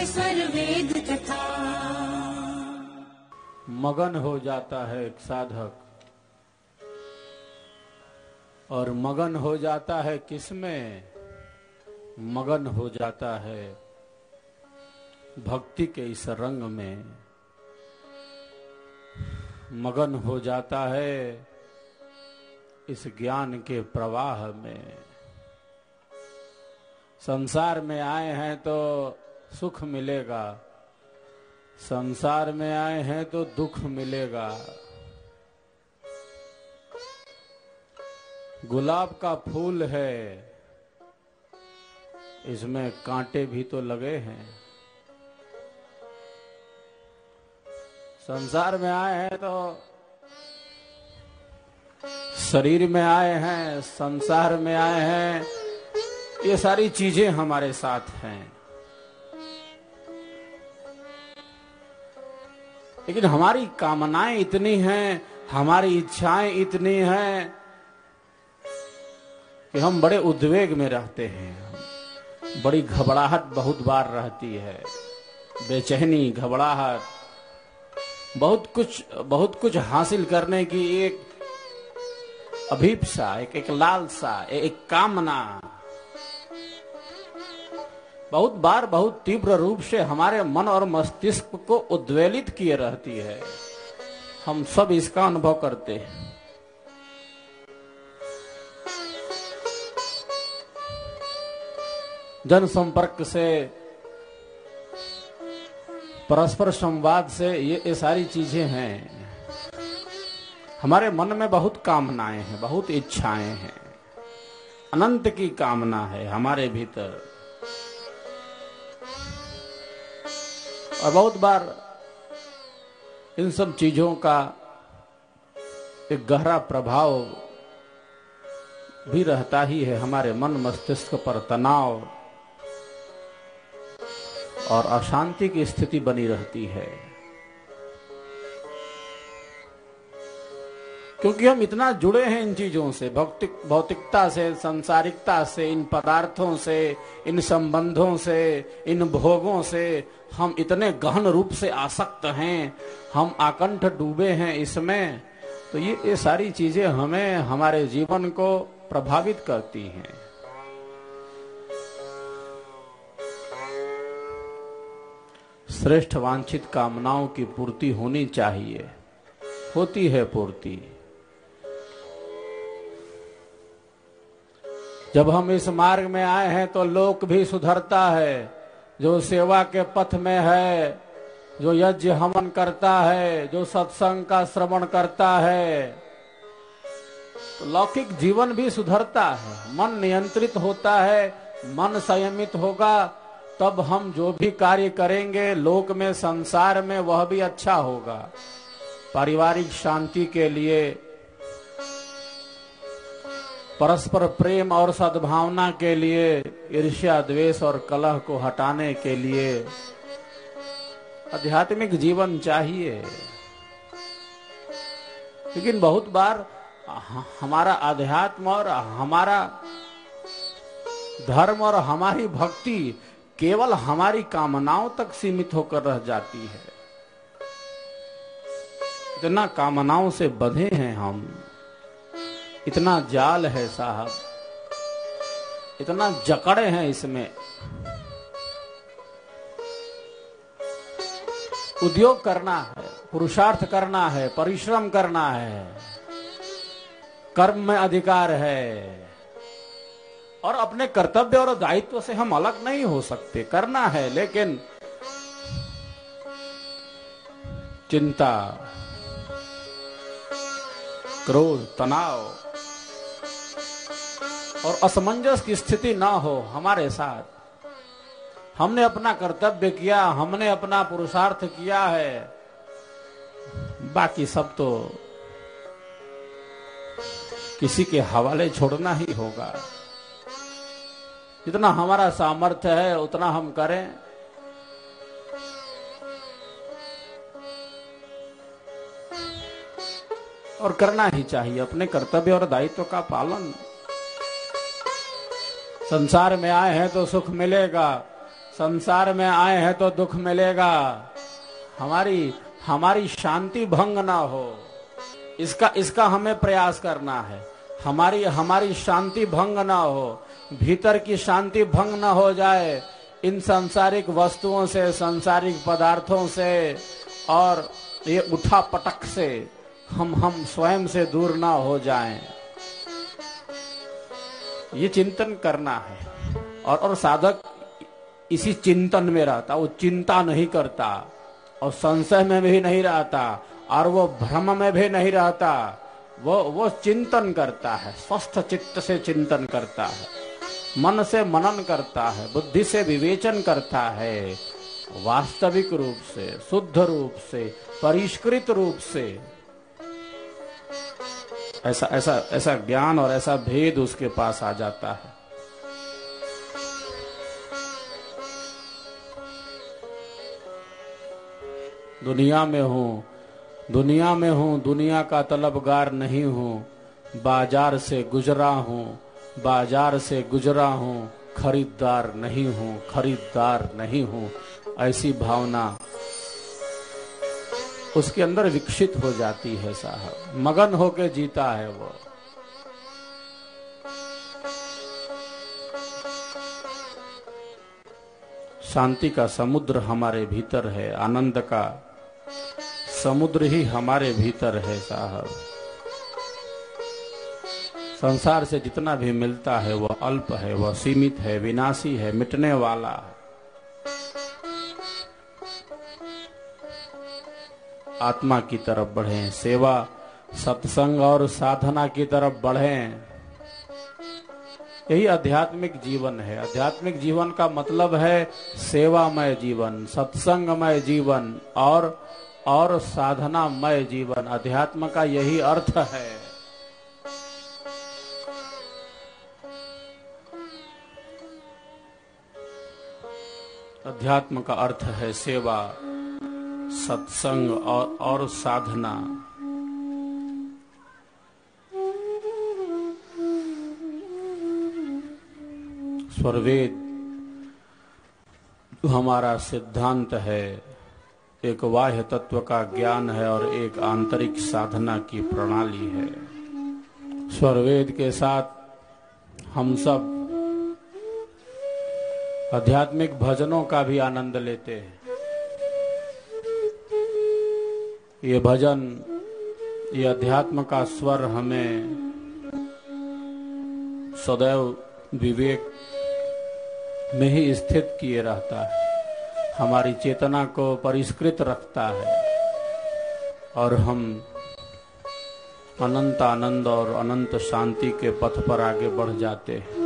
स्वर वेद कथा। मगन हो जाता है एक साधक, और मगन हो जाता है किसमें? मगन हो जाता है भक्ति के इस रंग में, मगन हो जाता है इस ज्ञान के प्रवाह में। संसार में आए हैं तो सुख मिलेगा, संसार में आए हैं तो दुख मिलेगा। गुलाब का फूल है, इसमें कांटे भी तो लगे हैं। संसार में आए हैं तो शरीर में आए हैं, संसार में आए हैं, ये सारी चीजें हमारे साथ हैं। लेकिन हमारी कामनाएं इतनी हैं, हमारी इच्छाएं इतनी हैं कि हम बड़े उद्वेग में रहते हैं। बड़ी घबराहट बहुत बार रहती है, बेचैनी, घबराहट, बहुत कुछ हासिल करने की एक अभीप्सा, एक लालसा, एक कामना बहुत बार बहुत तीव्र रूप से हमारे मन और मस्तिष्क को उद्वेलित किए रहती है। हम सब इसका अनुभव करते हैं। जनसंपर्क से, परस्पर संवाद से ये सारी चीजें हैं। हमारे मन में बहुत कामनाएं हैं, बहुत इच्छाएं हैं, अनंत की कामना है हमारे भीतर। और बहुत बार इन सब चीजों का एक गहरा प्रभाव भी रहता ही है हमारे मन मस्तिष्क पर। तनाव और अशांति की स्थिति बनी रहती है, क्योंकि हम इतना जुड़े हैं इन चीजों से, भौतिकता से, सांसारिकता से, इन पदार्थों से, इन संबंधों से, इन भोगों से हम इतने गहन रूप से आसक्त हैं, हम आकंठ डूबे हैं इसमें। तो ये सारी चीजें हमें, हमारे जीवन को प्रभावित करती हैं। श्रेष्ठ वांछित कामनाओं की पूर्ति होनी चाहिए, होती है पूर्ति। जब हम इस मार्ग में आए हैं तो लोक भी सुधरता है। जो सेवा के पथ में है, जो यज्ञ हवन करता है, जो सत्संग का श्रवण करता है, तो लौकिक जीवन भी सुधरता है। मन नियंत्रित होता है, मन संयमित होगा, तब हम जो भी कार्य करेंगे लोक में, संसार में, वह भी अच्छा होगा। पारिवारिक शांति के लिए, परस्पर प्रेम और सद्भावना के लिए, ईर्ष्या, द्वेष और कलह को हटाने के लिए आध्यात्मिक जीवन चाहिए। लेकिन बहुत बार हमारा आध्यात्म और हमारा धर्म और हमारी भक्ति केवल हमारी कामनाओं तक सीमित होकर रह जाती है। इतना कामनाओं से बंधे हैं हम, इतना जाल है साहब, इतना जकड़े हैं इसमें। उद्योग करना है, पुरुषार्थ करना है, परिश्रम करना है, कर्म में अधिकार है, और अपने कर्तव्य और दायित्व से हम अलग नहीं हो सकते। करना है, लेकिन चिंता, क्रोध, तनाव और असमंजस की स्थिति ना हो हमारे साथ। हमने अपना कर्तव्य किया, हमने अपना पुरुषार्थ किया है, बाकी सब तो किसी के हवाले छोड़ना ही होगा। जितना हमारा सामर्थ्य है उतना हम करें। और करना ही चाहिए अपने कर्तव्य और दायित्व का पालन। संसार में आए हैं तो सुख मिलेगा, संसार में आए हैं तो दुख मिलेगा, हमारी शांति भंग ना हो, इसका हमें प्रयास करना है। हमारी शांति भंग ना हो, भीतर की शांति भंग ना हो जाए, इन सांसारिक वस्तुओं से, सांसारिक पदार्थों से और ये उठा पटक से हम स्वयं से दूर ना हो जाएं। ये चिंतन करना है। और साधक इसी चिंतन में रहता, वो चिंता नहीं करता और संशय में भी नहीं रहता और वो भ्रम में भी नहीं रहता। वो चिंतन करता है, स्वस्थ चित्त से चिंतन करता है, मन से मनन करता है, बुद्धि से विवेचन करता है, वास्तविक रूप से, शुद्ध रूप से, परिष्कृत रूप से। ऐसा ज्ञान और ऐसा भेद उसके पास आ जाता है। दुनिया में हूँ, दुनिया का तलबगार नहीं हूँ, बाजार से गुजरा हूँ, खरीदार नहीं हूँ। ऐसी भावना उसके अंदर विकसित हो जाती है साहब, मगन होके जीता है वो। शांति का समुद्र हमारे भीतर है, आनंद का समुद्र ही हमारे भीतर है साहब। संसार से जितना भी मिलता है वह अल्प है, वह सीमित है, विनाशी है, मिटने वाला है। आत्मा की तरफ बढ़ें, सेवा, सत्संग और साधना की तरफ बढ़ें। यही आध्यात्मिक जीवन है। आध्यात्मिक जीवन का मतलब है सेवामय जीवन, सत्संगमय जीवन और साधनामय जीवन। अध्यात्म का यही अर्थ है। अध्यात्म का अर्थ है सेवा, सत्संग और साधना। स्वरवेद हमारा सिद्धांत है, एक बाह्य तत्व का ज्ञान है और एक आंतरिक साधना की प्रणाली है। स्वरवेद के साथ हम सब आध्यात्मिक भजनों का भी आनंद लेते हैं। ये भजन, ये अध्यात्म का स्वर हमें सदैव विवेक में ही स्थित किए रहता है, हमारी चेतना को परिष्कृत रखता है और हम अनंत आनंद और अनंत शांति के पथ पर आगे बढ़ जाते हैं।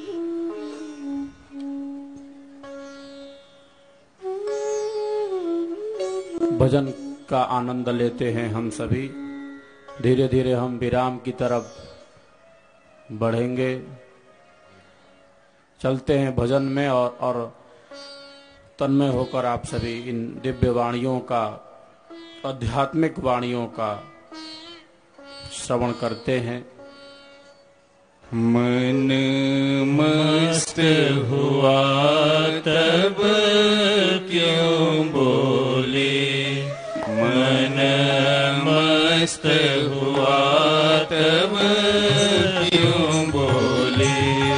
भजन का आनंद लेते हैं हम सभी। धीरे धीरे हम विराम की तरफ बढ़ेंगे, चलते हैं भजन में और तन्मय होकर आप सभी इन दिव्य वाणियों का, आध्यात्मिक वाणियों का श्रवण करते हैं। मन मस्त हुआ तब क्यों बोले, मन मस्त हुआ तब क्यों बोले,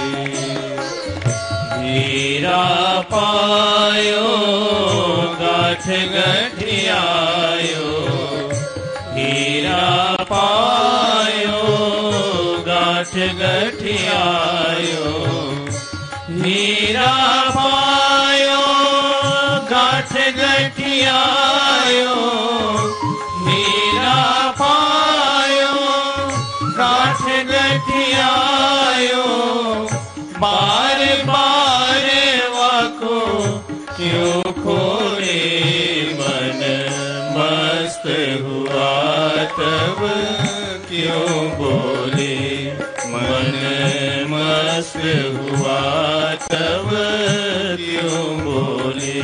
हीरा पायो गाठ गठियायो, हीरा पायो गाठ गठियायो, हीरा पायो गाठ गठियायो, हीरा पायो गाठ गठियायो, बार बार वाको क्यों खोले, मन मस्त हुआ तब क्यों बोले, मन मस्त हुआ तब क्यों बोले।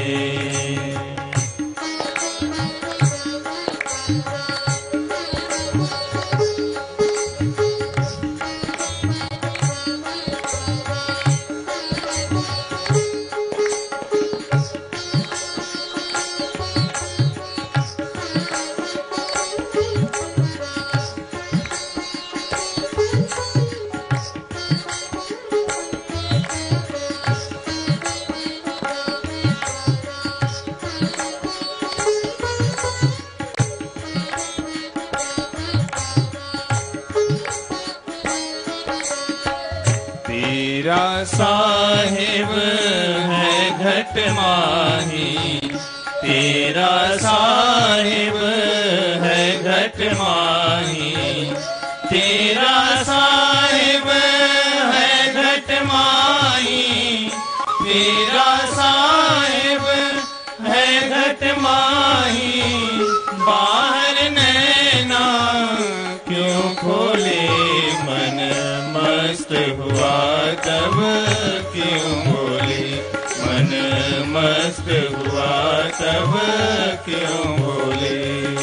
तेरा साहिब है घट माही, तेरा साहिब है घट माही, तेरा साहिब है घट माही, तेरा साहिब है घट माही। बाहर नैना क्यों खोले, मन मस्त हुआ तब क्यों बोले, मन मस्त हुआ तब क्यों बोले।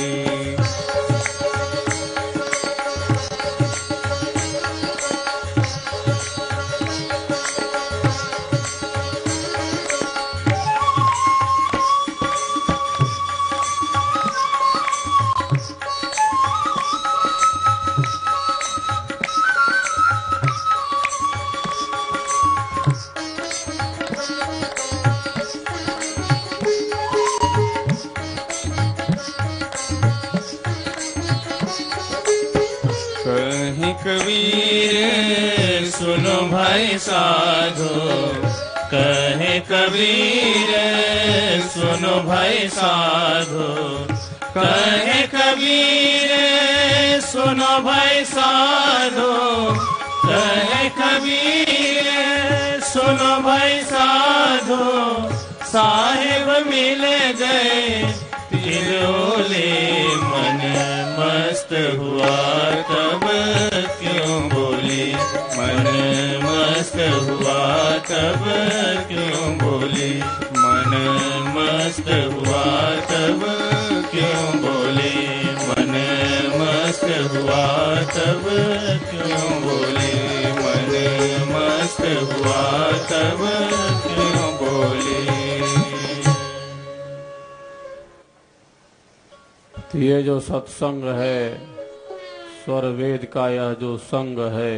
कबीर सुनो भाई साधो, कहे कबीर सुनो भाई साधो, कहे कबीर सुनो भाई साधो, कहे कबीर सुनो भाई साधो। साहिब मिल गए तिरोले, मन मस्त हुआ तब क्यों बोले, मन मस्त हुआ तब क्यों बोले, मन मस्त हुआ तब क्यों बोले, मन मस्त हुआ तब क्यों बोले, मन मस्त हुआ तब क्यों बोले। ये जो सत्संग है, स्वर वेद का यह जो संग है,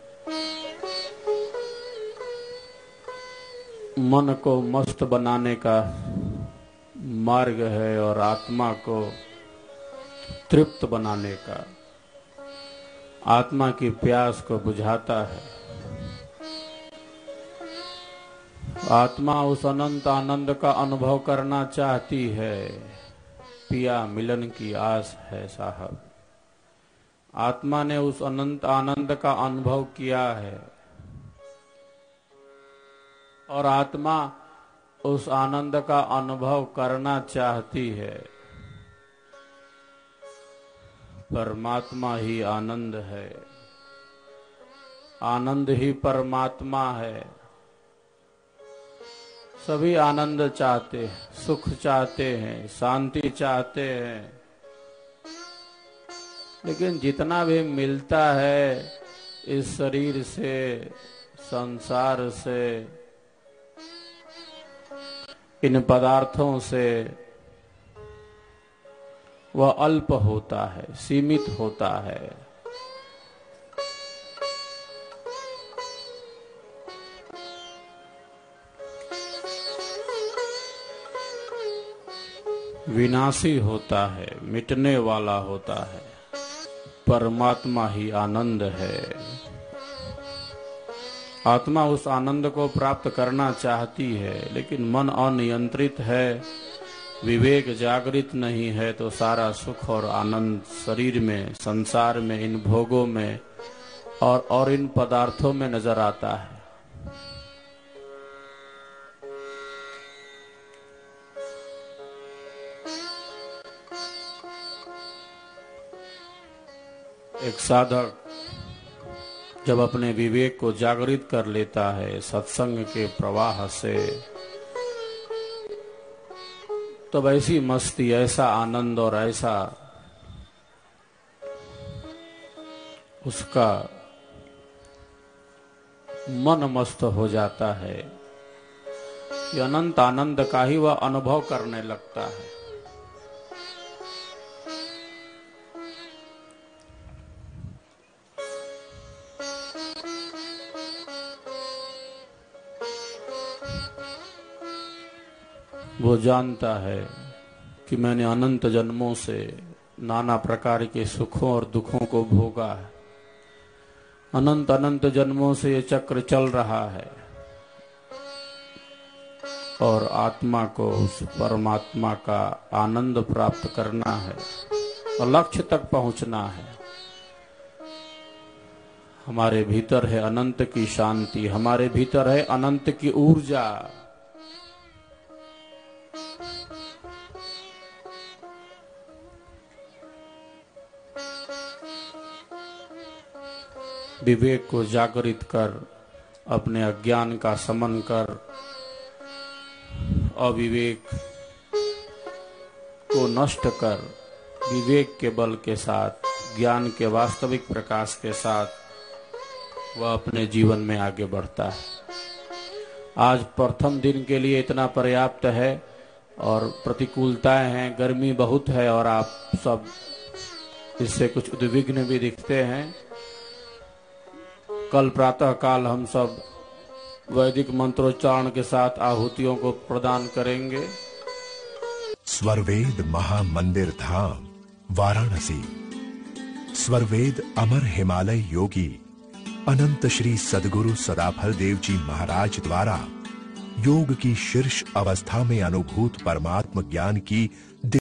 मन को मस्त बनाने का मार्ग है और आत्मा को तृप्त बनाने का, आत्मा की प्यास को बुझाता है। आत्मा उस अनंत आनंद का अनुभव करना चाहती है, पिया मिलन की आस है साहब। आत्मा ने उस अनंत आनंद का अनुभव किया है और आत्मा उस आनंद का अनुभव करना चाहती है। परमात्मा ही आनंद है, आनंद ही परमात्मा है। सभी आनंद चाहते हैं, सुख चाहते हैं, शांति चाहते हैं, लेकिन जितना भी मिलता है इस शरीर से, संसार से, इन पदार्थों से, वह अल्प होता है, सीमित होता है। विनाशी होता है, मिटने वाला होता है। परमात्मा ही आनंद है। आत्मा उस आनंद को प्राप्त करना चाहती है, लेकिन मन अनियंत्रित है, विवेक जागृत नहीं है, तो सारा सुख और आनंद शरीर में, संसार में, इन भोगों में और इन पदार्थों में नजर आता है। एक साधक जब अपने विवेक को जागृत कर लेता है सत्संग के प्रवाह से, तब ऐसी मस्ती, ऐसा आनंद और ऐसा उसका मन मस्त हो जाता है कि अनंत आनंद का ही वह अनुभव करने लगता है। वो जानता है कि मैंने अनंत जन्मों से नाना प्रकार के सुखों और दुखों को भोगा है, अनंत अनंत जन्मों से ये चक्र चल रहा है और आत्मा को उस परमात्मा का आनंद प्राप्त करना है और लक्ष्य तक पहुंचना है। हमारे भीतर है अनंत की शांति, हमारे भीतर है अनंत की ऊर्जा। विवेक को जागृत कर, अपने अज्ञान का शमन कर, अविवेक को नष्ट कर, विवेक के बल के साथ, ज्ञान के वास्तविक प्रकाश के साथ वह अपने जीवन में आगे बढ़ता है। आज प्रथम दिन के लिए इतना पर्याप्त है और प्रतिकूलताएं हैं, गर्मी बहुत है और आप सब इससे कुछ उद्विग्न भी दिखते हैं। कल प्रातः काल हम सब वैदिक मंत्रोच्चारण के साथ आहुतियों को प्रदान करेंगे। स्वरवेद महामंदिर धाम वाराणसी। स्वरवेद अमर हिमालय योगी अनंत श्री सद्गुरु सदाफल देव जी महाराज द्वारा योग की शीर्ष अवस्था में अनुभूत परमात्म ज्ञान की